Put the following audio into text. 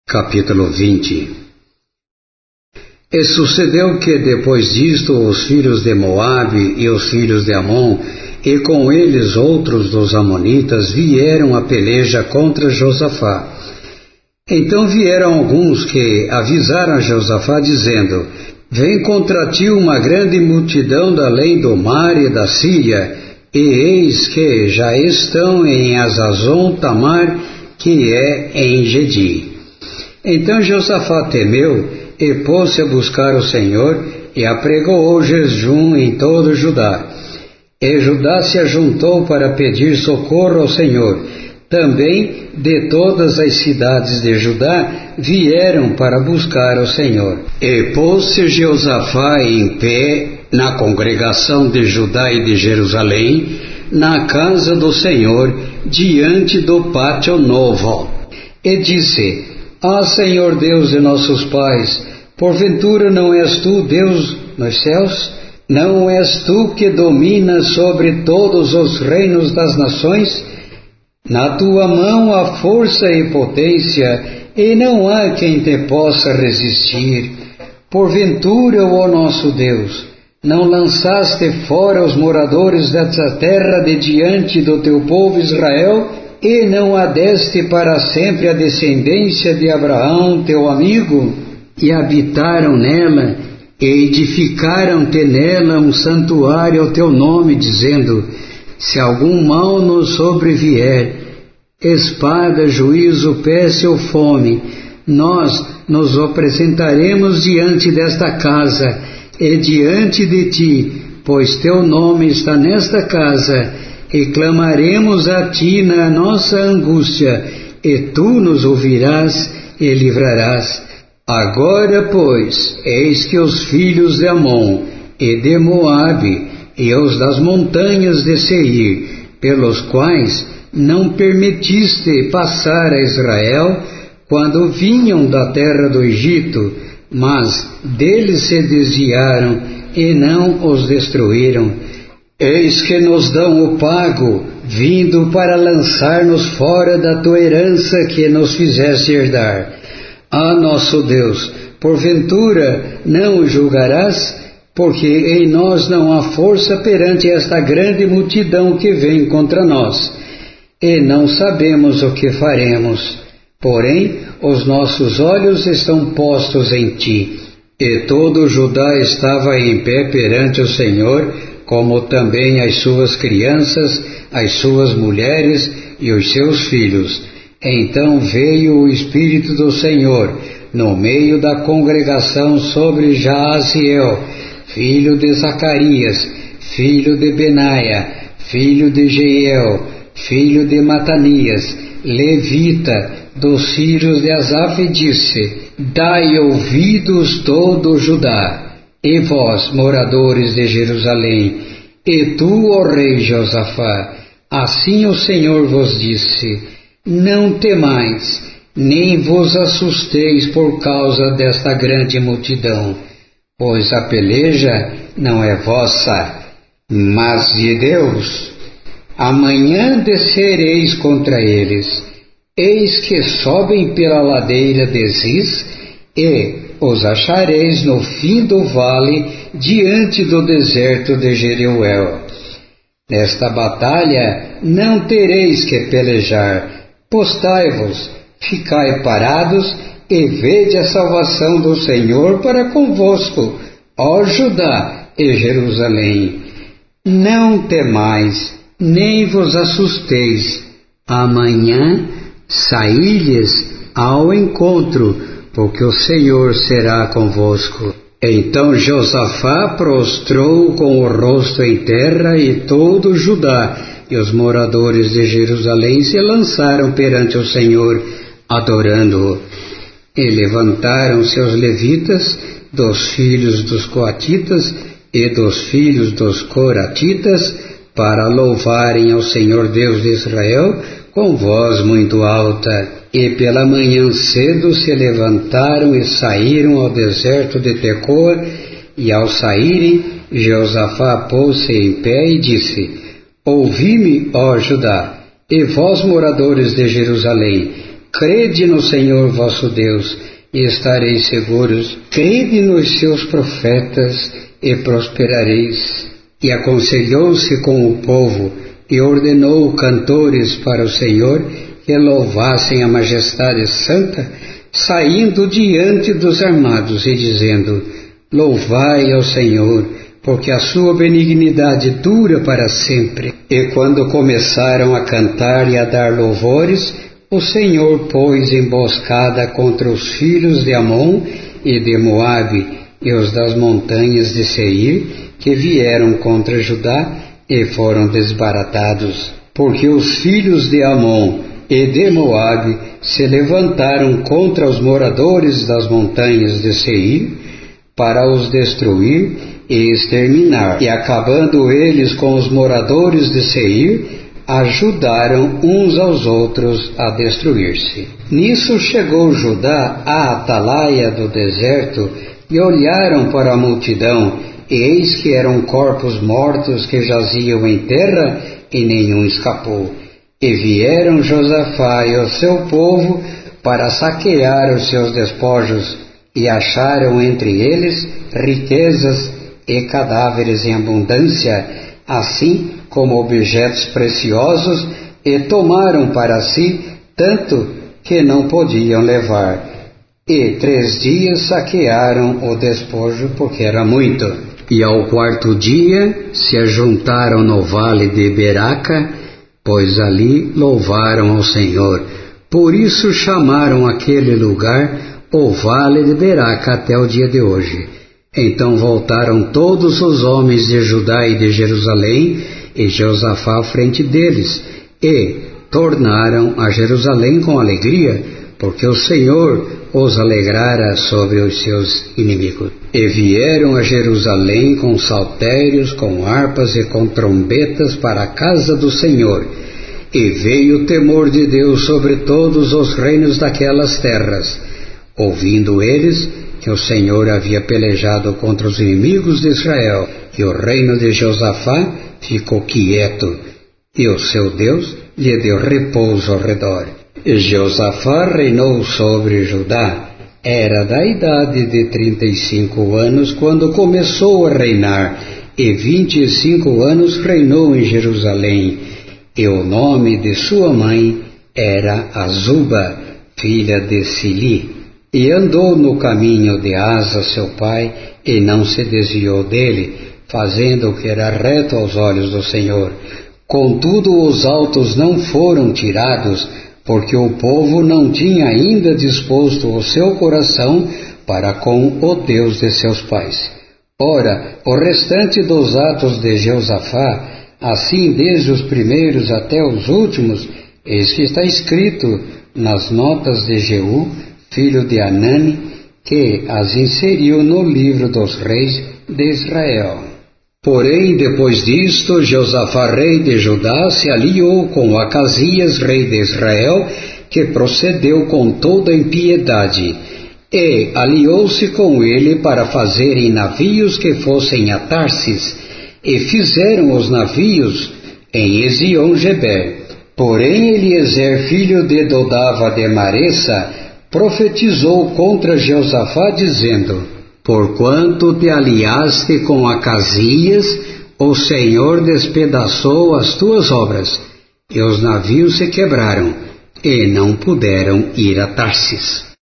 Capítulo 20. E sucedeu que, depois disto, os filhos de Moabe e os filhos de Amon, e com eles outros dos amonitas, vieram a peleja contra Josafá. Então vieram alguns que avisaram a Josafá, dizendo: Vem contra ti uma grande multidão da além do mar e da Síria, e eis que já estão em Azazon Tamar, que é em Gedi. Então Josafá temeu e pôs-se a buscar o Senhor e apregoou jejum em todo Judá. E Judá se ajuntou para pedir socorro ao Senhor. Também de todas as cidades de Judá vieram para buscar o Senhor. E pôs-se Josafá em pé na congregação de Judá e de Jerusalém, na casa do Senhor, diante do pátio novo. E disse: Senhor Deus de nossos pais, porventura não és tu Deus nos céus? Não és tu que dominas sobre todos os reinos das nações? Na tua mão há força e potência, e não há quem te possa resistir. Porventura, ó nosso Deus, não lançaste fora os moradores dessa terra de diante do teu povo Israel, e não adeste para sempre a descendência de Abraão, teu amigo? E habitaram nela, e edificaram-te nela um santuário ao teu nome, dizendo: Se algum mal nos sobrevier, espada, juízo, peste ou fome, nós nos apresentaremos diante desta casa e diante de ti, pois teu nome está nesta casa, e clamaremos a ti na nossa angústia, e tu nos ouvirás e livrarás. Agora, pois, eis que os filhos de Amon e de Moabe e os das montanhas de Seir, pelos quais não permitiste passar a Israel, quando vinham da terra do Egito, mas deles se desviaram e não os destruíram. Eis que nos dão o pago, vindo para lançar-nos fora da tua herança que nos fizeste herdar. Nosso Deus, porventura não o julgarás? Porque em nós não há força perante esta grande multidão que vem contra nós, e não sabemos o que faremos. Porém, os nossos olhos estão postos em ti. E todo Judá estava em pé perante o Senhor, como também as suas crianças, as suas mulheres e os seus filhos. Então veio o Espírito do Senhor no meio da congregação sobre Jaaziel, filho de Zacarias, filho de Benaia, filho de Jeiel, filho de Matanias, levita, dos filhos de Asaf, e disse: Dai ouvidos todo Judá, e vós, moradores de Jerusalém, e tu, ó rei Josafá, assim o Senhor vos disse: Não temais, nem vos assusteis por causa desta grande multidão, pois a peleja não é vossa, mas de Deus. Amanhã descereis contra eles. Eis que sobem pela ladeira de Ziz, e os achareis no fim do vale, diante do deserto de Jereuel. Nesta batalha não tereis que pelejar. Postai-vos, ficai parados, e vede a salvação do Senhor para convosco, ó Judá e Jerusalém. Não temais, nem vos assusteis. Amanhã saí-lhes ao encontro, porque o Senhor será convosco. Então Josafá prostrou com o rosto em terra, e todo Judá e os moradores de Jerusalém se lançaram perante o Senhor, adorando-o. E levantaram-se os levitas, dos filhos dos coatitas e dos filhos dos coratitas, para louvarem ao Senhor Deus de Israel com voz muito alta. E pela manhã cedo se levantaram e saíram ao deserto de Tecoa, e ao saírem, Josafá pôs-se em pé e disse: Ouvi-me, ó Judá, e vós, moradores de Jerusalém, Crede no Senhor vosso Deus, e estareis seguros. Crede nos seus profetas, e prosperareis. E aconselhou-se com o povo, e ordenou cantores para o Senhor, que louvassem a majestade santa, saindo diante dos armados, e dizendo: Louvai ao Senhor, porque a sua benignidade dura para sempre. E quando começaram a cantar e a dar louvores, o Senhor pôs emboscada contra os filhos de Amon e de Moabe, e os das montanhas de Seir, que vieram contra Judá, e foram desbaratados. Porque os filhos de Amon e de Moabe se levantaram contra os moradores das montanhas de Seir, para os destruir e exterminar. E acabando eles com os moradores de Seir, ajudaram uns aos outros a destruir-se. Nisso chegou Judá à atalaia do deserto, e olharam para a multidão, e eis que eram corpos mortos que jaziam em terra, e nenhum escapou. E vieram Josafá e o seu povo para saquear os seus despojos, e acharam entre eles riquezas e cadáveres em abundância, assim como objetos preciosos, e tomaram para si tanto que não podiam levar. E 3 dias saquearam o despojo, porque era muito. E ao 4º dia se ajuntaram no vale de Beraca, pois ali louvaram ao Senhor. Por isso chamaram aquele lugar o vale de Beraca até o dia de hoje. Então voltaram todos os homens de Judá e de Jerusalém, e Josafá à frente deles, e tornaram a Jerusalém com alegria, porque o Senhor os alegrara sobre os seus inimigos. E vieram a Jerusalém com saltérios, com harpas e com trombetas para a casa do Senhor. E veio o temor de Deus sobre todos os reinos daquelas terras, ouvindo eles que o Senhor havia pelejado contra os inimigos de Israel, e o reino de Josafá ficou quieto, e o seu Deus lhe deu repouso ao redor. E Josafá reinou sobre Judá. Era da idade de 35 anos quando começou a reinar, e 25 anos reinou em Jerusalém. E o nome de sua mãe era Azuba, filha de Sili. E andou no caminho de Asa, seu pai, e não se desviou dele, fazendo o que era reto aos olhos do Senhor. Contudo, os altos não foram tirados, porque o povo não tinha ainda disposto o seu coração para com o Deus de seus pais. Ora, o restante dos atos de Josafá, assim desde os primeiros até os últimos, eis que está escrito nas notas de Jeú, filho de Anani, que as inseriu no livro dos reis de Israel. Porém, depois disto, Josafá, rei de Judá, se aliou com Acasias, rei de Israel, que procedeu com toda impiedade, e aliou-se com ele para fazerem navios que fossem a Tarsis, e fizeram os navios em Ezion-Geber. Porém, Eliezer, filho de Dodava de Maressa, profetizou contra Josafá, dizendo: Porquanto te aliaste com Acasias, o Senhor despedaçou as tuas obras, e os navios se quebraram, e não puderam ir a Tarsis.